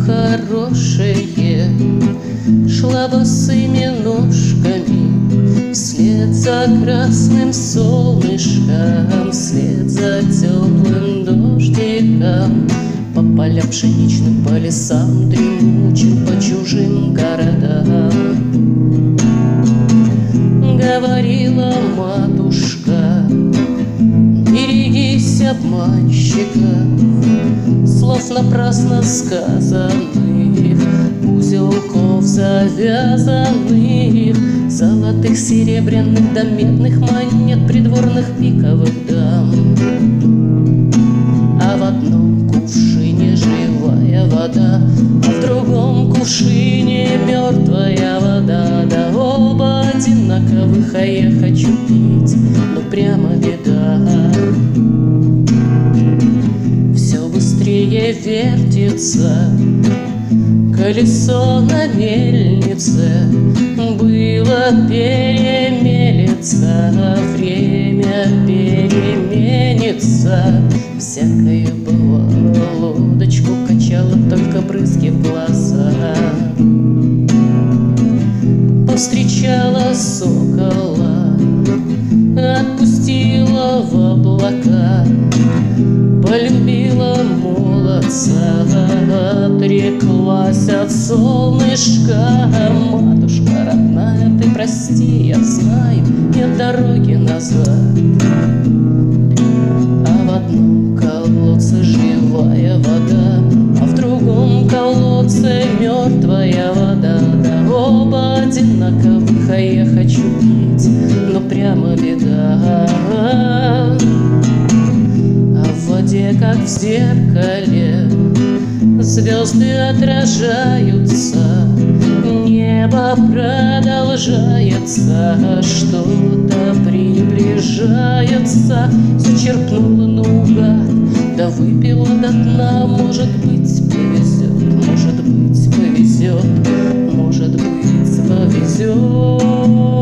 хорошее шла босыми ножками вслед за красным солнышком, вслед за теплым дождиком, по полям пшеничным, по лесам дремучим, по чужим городам. Говорила матушка: берегись обманщика, слов напрасно сказанных, узелков завязанных, золотых, серебряных да медных монет, придворных пиковых дам. А в одном кувшине живая вода, а в другом кувшине мертвая вода. Да оба одинаковых, а я хочу пить, но прямо беда. Все быстрее вертится колесо на мельнице, было перемелется, время переменится. Всякое бывало, лодочку качало, только брызги в глаза. Повстречала сокола, отпустила в облака, полюбила молодца, отреклась от солнышка. Матушка родная, ты прости, я знаю, нет дороги назад. А в одном колодце живая вода, а в другом колодце мертвая вода. Да оба одинаковых, а я хочу пить, но прямо беда. А в воде, как в зеркале, звезды отражаются, небо продолжается, что-то приближается. Зачерпнула наугад, да выпила до дна. Может быть, повезет, может быть, повезет, может быть, повезет.